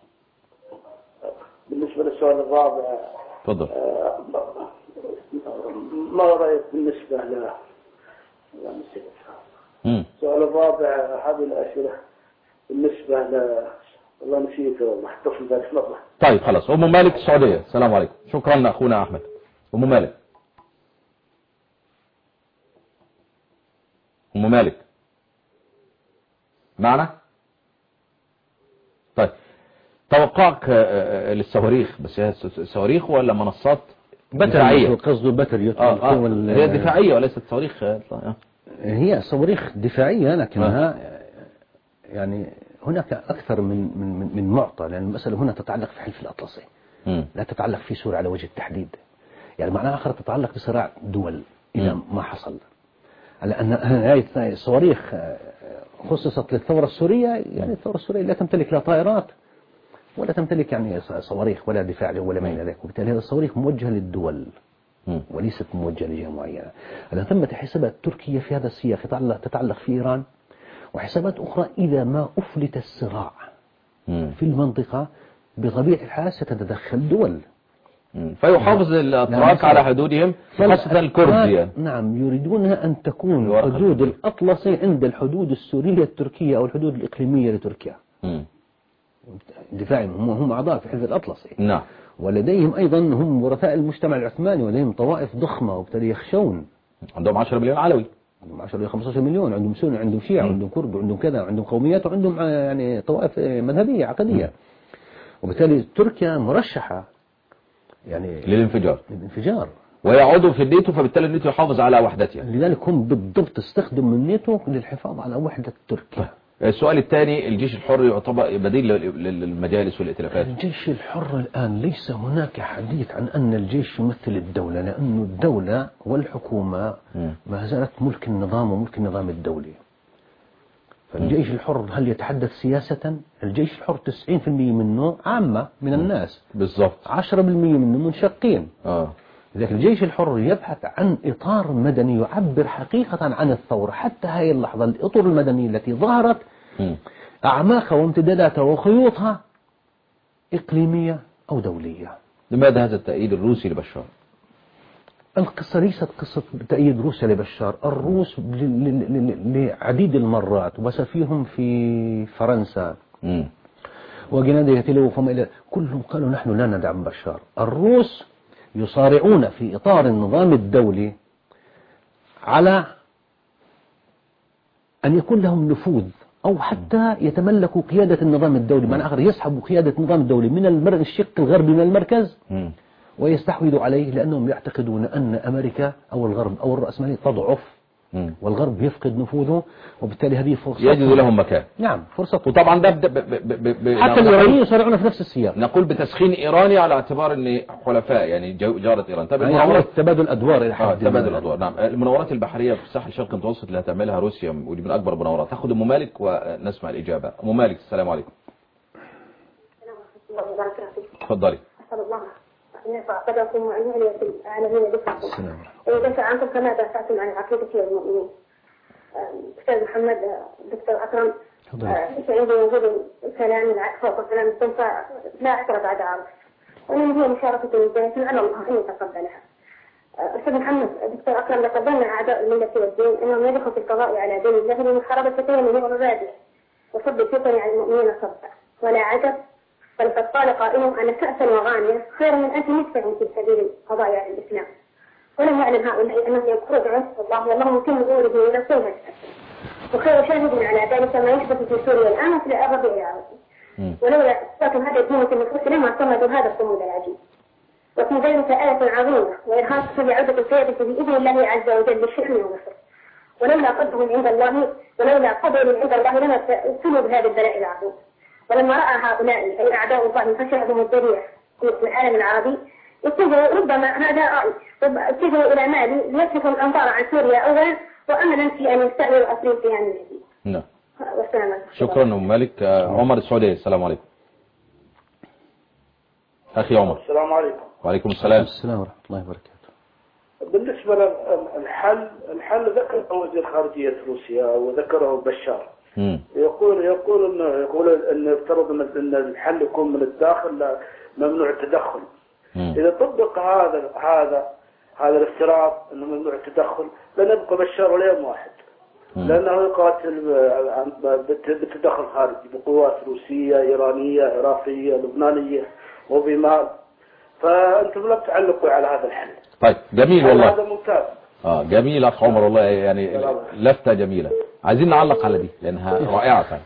بالنسبة للسؤال الرابع تفضل. ما رأيك بالنسبة ل السؤال الرابع هذه الأسئلة بالنسبة ل والله نسيت والله حتى في ذلك مرة. طيب خلاص. أم مالك السعودية، السلام عليكم. شكرا أخونا أحمد. أم مالك. أم مالك معنا؟ طيب توقعك للصواريخ، بس هي صواريخ ولا منصات دفاعية؟ قصده بتر. آه آه. هي دفاعية وليست صواريخ. هي صواريخ دفاعية لكنها يعني هناك أكثر من من من معطى، لأن المسألة هنا تتعلق في حلف الأطلسي، م. لا تتعلق في سوريا على وجه التحديد. يعني معنى آخر تتعلق بصراع دول إذا م. ما حصل. لأن هذه الصواريخ خصصت للثورة السورية، يعني الثورة السورية لا تمتلك لا طائرات ولا تمتلك يعني صواريخ ولا دفاع ولا ما إلى ذلك، وبالتالي هذه الصواريخ موجهة للدول وليست موجهة لجهة معينة. الآن ثمة حسابات تركية في هذا السياق تتعلق في إيران، وحسابات أخرى إذا ما أفلت الصراع في المنطقة بطبيعة الحال ستتدخل دول. فيحافظ الأتراك على حدودهم خاصة الكردية. نعم، يريدونها أن تكون حدود الأطلسي عند الحدود السورية التركية أو الحدود الإقليمية لتركيا. دفاعهم هم أعضاء في حلف الأطلسي. نعم. ولديهم أيضا هم ورثاء المجتمع العثماني، ولديهم طوائف ضخمة وبالتالي يخشون. عندهم عشرة مليون علوي، عندهم عشرة إلى خمسة عشر مليون، عندهم سنة، عندهم شيعة، عندهم كرد، وعندهم كذا، وعندهم قوميات، وعندهم يعني طوائف مذهبية عقدية. م. وبالتالي تركيا مرشحة يعني للانفجار للانفجار ويعودوا في الناتو، فبالتالي الناتو يحافظ على وحدتها. لذلك هم بالضبط استخدموا الناتو للحفاظ على وحدة تركيا. السؤال الثاني، الجيش الحر يعتبر بديل للمجالس والائتلافات؟ الجيش الحر الآن ليس هناك حديث عن أن الجيش يمثل الدولة، لأن الدولة والحكومة ما زالت ملك النظام وملك النظام الدولي. فالجيش الحر هل يتحدث سياسة؟ الجيش الحر تسعين بالمئة منه عامة من الناس، بالضبط عشرة بالمئة منه منشقين. آه. لكن الجيش الحر يبحث عن إطار مدني يعبر حقيقة عن الثورة. حتى هذه اللحظة الإطر المدنية التي ظهرت م. أعماقها وامتداداتها وخيوطها إقليمية أو دولية. لماذا هذا التأييد الروسي لبشار؟ القصة ليست قصة تأييد روسيا لبشار. الروس لعديد المرات وسفيرهم في فرنسا م. وجنادي يتلو فما إلى كلهم قالوا نحن لا ندعم بشار. الروس يصارعون في إطار النظام الدولي على أن يكون لهم نفوذ أو حتى يتملكوا قيادة النظام الدولي، معنى آخر يسحبوا قيادة النظام الدولي من الشق الغربي من المركز ويستحوذوا عليه، لأنهم يعتقدون أن أمريكا أو الغرب أو الرأسمالية تضعف والغرب يفقد نفوذه، وبالتالي هذه فرصة يجد لهم مكان. نعم فرصة. وطبعا ده ب ب ب ب حتى الإيرانيين يصارعون في نفس السياق. نقول بتسخين إيراني على اعتبار أن حلفاء يعني جارة إيران. طيب يعني تبادل أدوار إلى حد تبادل الأدوار. نعم. المناورات البحرية في الساحل الشرقي المتوسط اللي هتعملها روسيا ودي من أكبر المناورات. تأخذ أم مالك ونسمع الإجابة. أم مالك السلام عليكم. السلام عليكم. تفضلي. أسأل الله أن يرفع قدركم وأن يعلي في العالمين بكم ويدافع عنكم كما دافعتم عن عقيدة المؤمنين. أستاذ محمد، دكتور أكرم، ليس عندي وجود كلام فوق كلام التنفع لا أعترض على عرض، وإنما هي مشاركة الجنة على الله أن يتقبلها. أستاذ محمد، دكتور أكرم، لقد ظن أعداء الملة والدين أنهم يدخلوا في القضاء على دين الله لمحاربة تيمم ومبادئ وصب الفتن على المؤمنين صبا، ولا عجب فلقد قال قائلهم أن كأسا وغانية خير من ألف مسلم في سبيل القضاء على الإسلام، ولم يعلم هؤلاء أنهم يذكرون عنصر الله والله متم نوره إلى كل هذا. وخير شاهد على ذلك ما يحدث في سوريا الآن في الربيع العربي، ولولا إثبات هذا الدين في النفوس لما صمدوا هذا الصمود العجيب. وفي ذلك آية عظيمة وإرهاص لعودة القيادة بإذن الله عز وجل بالشأن والنصر، ولولا قدرهم عند الله ولولا قدر عند الله لما ابتلوا بهذا البلاء العظيم. ولما رأى هؤلاء أي أعداء الله فشلهم الذريع في العالم العربي اتجهوا، ربما هذا رأي، اتجهوا إلى مالي ليكشفوا الأنظار عن سوريا أولا وأملا في أن يستعملوا أفريقيا من جديد. نعم. والسلام عليكم. شكرا أم مالك. عمر السعودية السلام عليكم. أخي عمر. السلام عليكم. وعليكم السلام. السلام ورحمة الله وبركاته. بالنسبة للحل، الحل ذكره وزير خارجية روسيا وذكره بشار. مم. يقول يقول انه يقول ان يفترض ان الحل يكون من الداخل، لا ممنوع التدخل. مم. اذا طبق هذا هذا هذا الافتراض انه ممنوع التدخل لن يبقى بشار ولا يوم واحد. مم. لانه يقاتل بالتدخل خارجي بقوات روسيه ايرانيه عراقيه لبنانيه وبمال، فانتم لا تعلقوا على هذا الحل. طيب جميل والله. هذا ممتاز. اه جميل اخ عمر والله، يعني لفتة جميلة. عايزين نعلق على دي لانها رائعة فعلا.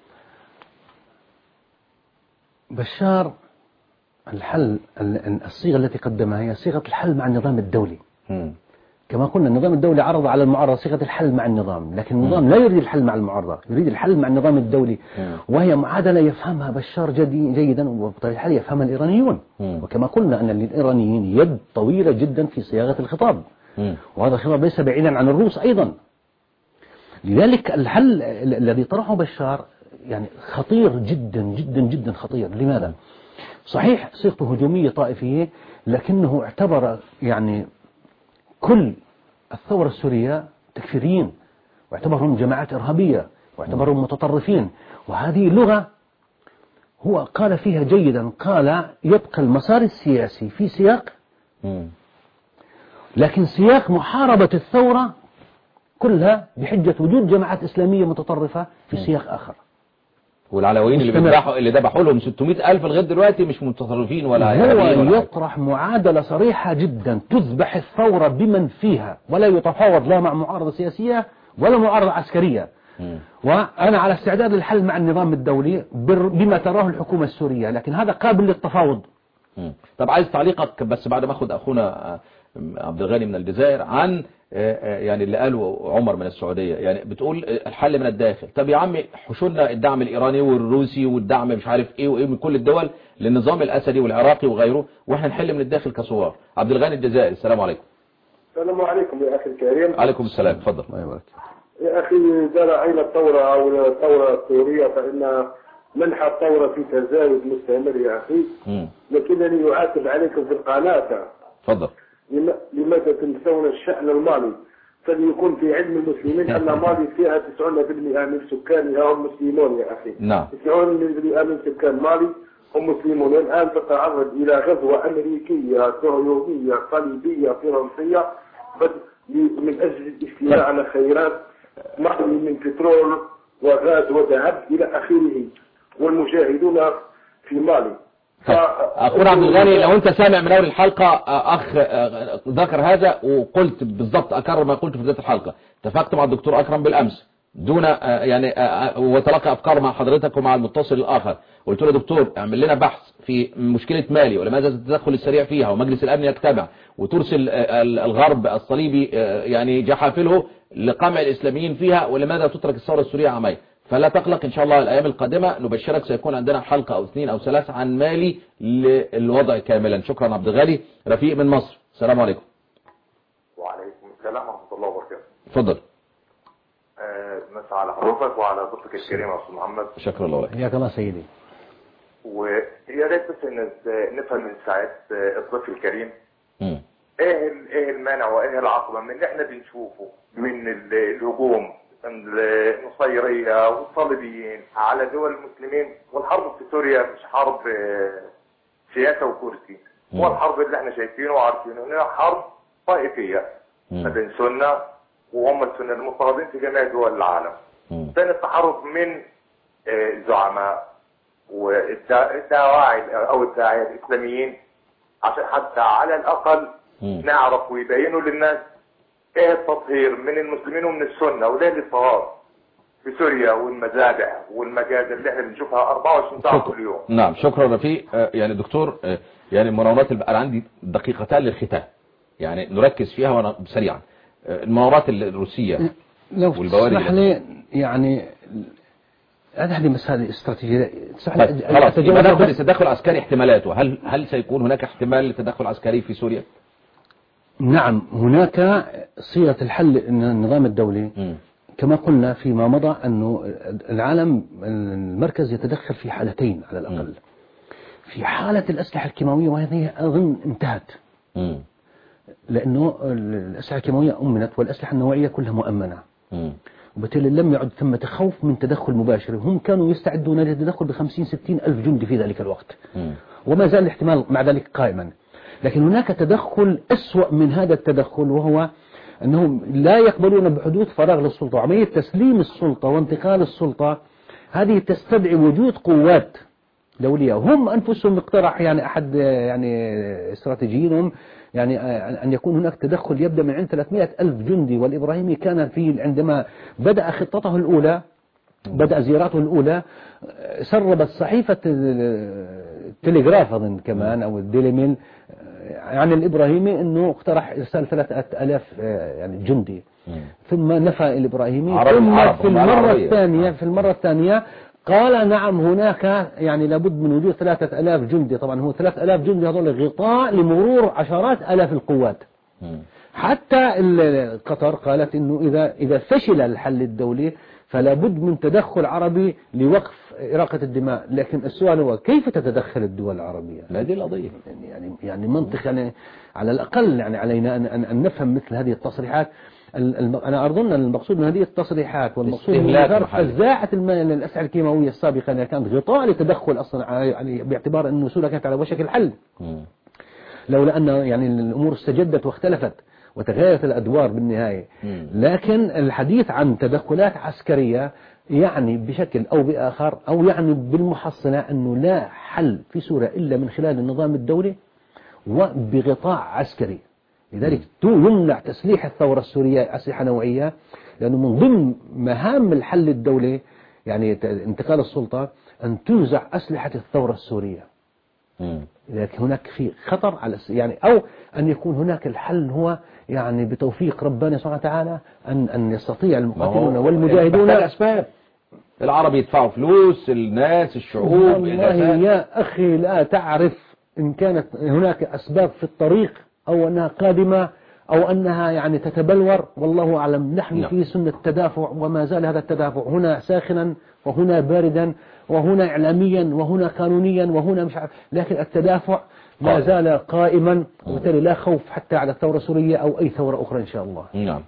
بشار الحل الصيغة التي قدمها هي صيغة الحل مع النظام الدولي. م. كما قلنا النظام الدولي عرض على المعارضة صيغة الحل مع النظام، لكن النظام لا يريد الحل مع المعارضة، يريد الحل مع النظام الدولي، وهي معادلة يفهمها بشار جيدا، وبطبيعة الحال يفهمها الإيرانيون. وكما قلنا أن للإيرانيين يد طويلة جدا في صياغة الخطاب، وهذا الخطاب ليس بعيدا عن الروس أيضا. لذلك الحل الذي طرحه بشار يعني خطير جدا جدا جدا خطير. لماذا؟ صحيح صيغته هجومية طائفية، لكنه اعتبر يعني كل الثورة السورية تكفيريين، واعتبرهم جماعات إرهابية، واعتبرهم متطرفين. وهذه اللغة هو قال فيها جيدا، قال يبقى المسار السياسي في سياق، لكن سياق محاربة الثورة كلها بحجة وجود جماعات إسلامية متطرفة في سياق آخر. والعلويين اللي بيذبحوا اللي ذبحوا لهم ستمائة ألف لغايه دلوقتي مش متطرفين ولا هو يطرح معادلة صريحة جدا، تذبح الثورة بمن فيها، ولا يتفاوض لا مع معارضة سياسية ولا معارضة عسكرية. م. وأنا على استعداد للحل مع النظام الدولي بما تراه الحكومة السورية، لكن هذا قابل للتفاوض. م. طب عايز تعليقك بس بعد ما أخذ أخونا عبد الغني من الجزائر عن يعني اللي قاله عمر من السعودية، يعني بتقول الحل من الداخل. طب يا عمي حشولنا الدعم الإيراني والروسي والدعم مش عارف ايه وايه من كل الدول للنظام الأسدي والعراقي وغيره، واحنا نحل من الداخل كثوار. عبد الغني الجزائري، السلام عليكم. السلام عليكم يا أخي الكريم. عليكم السلام، تفضل. يا أخي إذا رأينا الثورة أو الثورة السورية فإن منح الثورة في تزايد مستمر يا أخي، لكنني أعاتب عليكم في القناة. تفضل. لماذا تنسون الشأن المالي؟ فليكون في علم المسلمين أن مالي فيها تسعين بالمئة من سكانها هم مسلمون يا أخي. نعم. تسعين بالمئة من سكان مالي هم مسلمون، الآن تتعرض إلى غزوة أمريكية صهيونية صليبية فرنسية من أجل الاستيلاء على خيرات مالي من بترول وغاز وذهب إلى آخره، والمجاهدون في مالي. أخونا عبد الغني، لو أنت سامع من أول الحلقة أخ ذكر هذا وقلت بالضبط أكرر ما قلت في بداية الحلقة. اتفقت مع الدكتور أكرم بالأمس دون يعني وتلقى أفكار مع حضرتك ومع المتصل الآخر، قلت له دكتور اعمل لنا بحث في مشكلة مالي ولماذا التدخل السريع فيها، ومجلس الأمن يجتمع وترسل الغرب الصليبي يعني جحافله لقمع الإسلاميين فيها، ولماذا تترك الثورة السورية عمية. فلا تقلق إن شاء الله الأيام القادمة نبشرك سيكون عندنا حلقة أو اثنين أو ثلاث عن مالي للوضع كاملا. شكرا عبد الغالي. رفيق من مصر، السلام عليكم. وعليكم السلام ورحمة الله وبركاته. تفضل. أه مساء على حضرتك وعلى ضيفك الكريم أستاذ محمد. شكرا الله لك. حياك الله سيدي. ويا ريت بس نفهم من ساعة الضيف الكريم م. ايه ايه المانع وايه العقبة من اللي احنا بنشوفه من الهجوم النصيرية والصليبيين على دول المسلمين. والحرب في سوريا مش حرب سياسة وكرسي، هو الحرب اللي احنا شايفينه وعارفينه انها حرب طائفية ما بين سنة وهم السنة المضطهدين في جميع دول العالم. ثاني التحرك من زعماء والدواعي او الداعية الاسلاميين عشان حتى على الاقل نعرف ويبينوا للناس ايه التطهير من المسلمين ومن السنة وليه الاضطهاد في سوريا والمذابح والمجازر اللي احنا بنشوفها أربعة وعشرين ساعة كل يوم. نعم شكرا رفيق. يعني دكتور يعني المناورات انا عندي دقيقتان للختام يعني نركز فيها وانا سريعا. المناورات الروسية لو تسمح لي يعني هذه مسألة استراتيجية. خلاص يبقى التدخل العسكري احتمالاته، هل هل سيكون هناك احتمال للتدخل العسكري في سوريا؟ نعم هناك صيغة الحل النظام الدولي م. كما قلنا فيما مضى أنه العالم المركز يتدخل في حالتين على الأقل. م. في حالة الأسلحة الكيماوية وهذه أظن انتهت م. لأنه الأسلحة الكيماوية أمنت والأسلحة النوعية كلها مؤمنة، وبالتالي لم يعد ثمة خوف من تدخل مباشر. هم كانوا يستعدون للتدخل بخمسين ستين ألف جندي في ذلك الوقت م. وما زال الاحتمال مع ذلك قائما. لكن هناك تدخل أسوأ من هذا التدخل، وهو أنهم لا يقبلون بحدوث فراغ للسلطة. عملية تسليم السلطة وانتقال السلطة هذه تستدعي وجود قوات دولية. هم أنفسهم اقترح يعني أحد يعني استراتيجيين يعني أن يكون هناك تدخل يبدأ من عند ثلاثمائة ألف جندي، والإبراهيمي كان في عندما بدأ خطته الأولى بدأ زياراته الأولى سربت صحيفة التلغراف أظن كمان أو الديلي ميل عن الإبراهيمي أنه اقترح إرسال ثلاثة آلاف يعني جندي، ثم نفى الإبراهيمي، ثم عرب في المرة الثانية في المرة الثانية قال نعم هناك يعني لابد من وجود ثلاثة آلاف جندي. طبعا هو ثلاثة آلاف جندي هذول غطاء لمرور عشرات آلاف القوات. حتى قطر قالت انه اذا اذا فشل الحل الدولي فلا بد من تدخل عربي لوقف إراقة الدماء. لكن السؤال هو كيف تتدخل الدول العربية؟ هذه القضية يعني يعني منطق يعني على الأقل يعني علينا أن أن, أن نفهم مثل هذه التصريحات. أنا أظن أن المقصود من هذه التصريحات والمقصود من فزاعة الأسلحة الكيماوية السابقة اللي كانت غطاء لتدخل أصلا يعني باعتبار أن سوريا كانت على وشك الحل. لولا أن يعني الأمور استجدت واختلفت وتغيرت الأدوار بالنهاية. لكن الحديث عن تدخلات عسكرية يعني بشكل أو بآخر أو يعني بالمحصلة أنه لا حل في سوريا إلا من خلال النظام الدولي وبغطاء عسكري. لذلك يمنع تسليح الثورة السورية أسلحة نوعية، لأنه من ضمن مهام الحل الدولي يعني انتقال السلطة أن تنزع أسلحة الثورة السورية. لكن هناك في خطر على يعني أو أن يكون هناك الحل هو يعني بتوفيق ربنا سبحانه وتعالى أن أن يستطيع المقاتلون والمجاهدون الأسباب. العرب يدفعوا فلوس، الناس الشعوب. والله يا أخي لا تعرف إن كانت هناك أسباب في الطريق أو أنها قادمة أو أنها يعني تتبلور، والله أعلم. نحن في سنة التدافع وما زال هذا التدافع هنا ساخنا وهنا باردا وهنا إعلاميا وهنا قانونيا وهنا مش عارف، لكن التدافع ما زال قائما، وبالتالي لا خوف حتى على الثورة السورية أو أي ثورة أخرى إن شاء الله. نعم.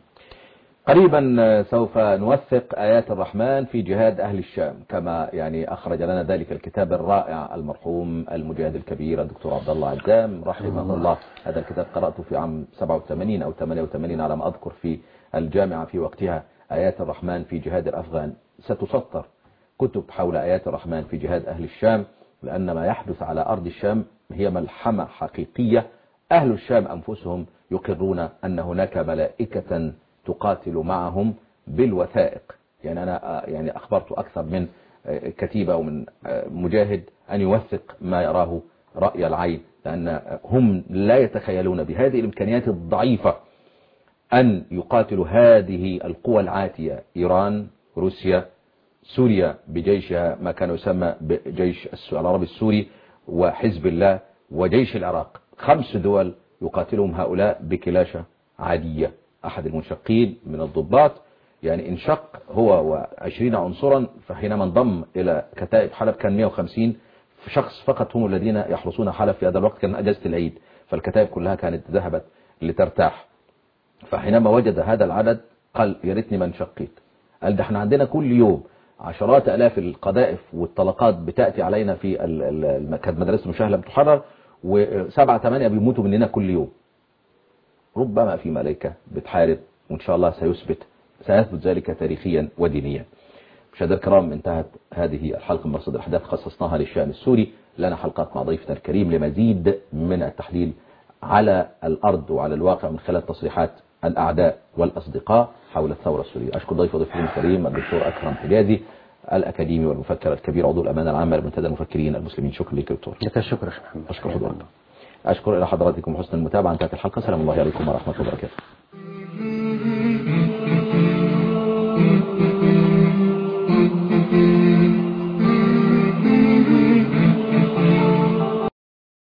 قريبا سوف نوثق آيات الرحمن في جهاد أهل الشام، كما يعني أخرج لنا ذلك الكتاب الرائع المرحوم المجاهد الكبير الدكتور عبد الله عزام رحمه الله. هذا الكتاب قرأته في عام سبعة وثمانين أو ثمانية وثمانين على ما أذكر في الجامعة في وقتها. آيات الرحمن في جهاد الأفغان. ستسطر كتب حول آيات الرحمن في جهاد أهل الشام، لأن ما يحدث على أرض الشام هي ملحمة حقيقية. أهل الشام أنفسهم يقرون أن هناك ملائكة تقاتل معهم بالوثائق. يعني أنا يعني أخبرت أكثر من كتيبة ومن مجاهد أن يوثق ما يراه رأي العين، لأن هم لا يتخيلون بهذه الإمكانيات الضعيفة أن يقاتلوا هذه القوى العاتية، إيران، روسيا، سوريا بجيشها ما كان يسمى بجيش العربي السوري، وحزب الله، وجيش العراق. خمس دول يقاتلهم هؤلاء بكلاشة عادية. أحد المنشقين من الضباط يعني انشق هو وعشرين عنصرا، فحينما انضم إلى كتائب حلب كان مئة وخمسين شخص فقط هم الذين يحرسون حلب في هذا الوقت، كان أجازة العيد، فالكتائب كلها كانت ذهبت لترتاح. فحينما وجد هذا العدد قال يا ريتني ما انشقيت. قال ده احنا عندنا كل يوم عشرات آلاف القذائف والطلقات بتأتي علينا في كانت مدرسة المشاهلة بتحرر، وسبعة ثمانية بيموتوا مننا كل يوم. ربما في ملائكة بتحارب، وإن شاء الله سيثبت سيثبت ذلك تاريخيا ودينيا. مشاهدينا الكرام، انتهت هذه الحلقة من مرصد الأحداث خصصناها للشأن السوري. لنا حلقات مع ضيفنا الكريم لمزيد من التحليل على الأرض وعلى الواقع من خلال تصريحات الأعداء والأصدقاء حول الثورة السورية. أشكر ضيف ضيفنا الكريم الدكتور أكرم حجازي الأكاديمي والمفكر الكبير عضو الأمانة العامة لمنتدى المفكرين المسلمين. شكرا لك دكتور. لك الشكر يا محمد. أشكر حضورك. أشكر إلى حضراتكم حسن المتابعة. انتهت الحلقة. سلام الله عليكم ورحمة الله وبركاته.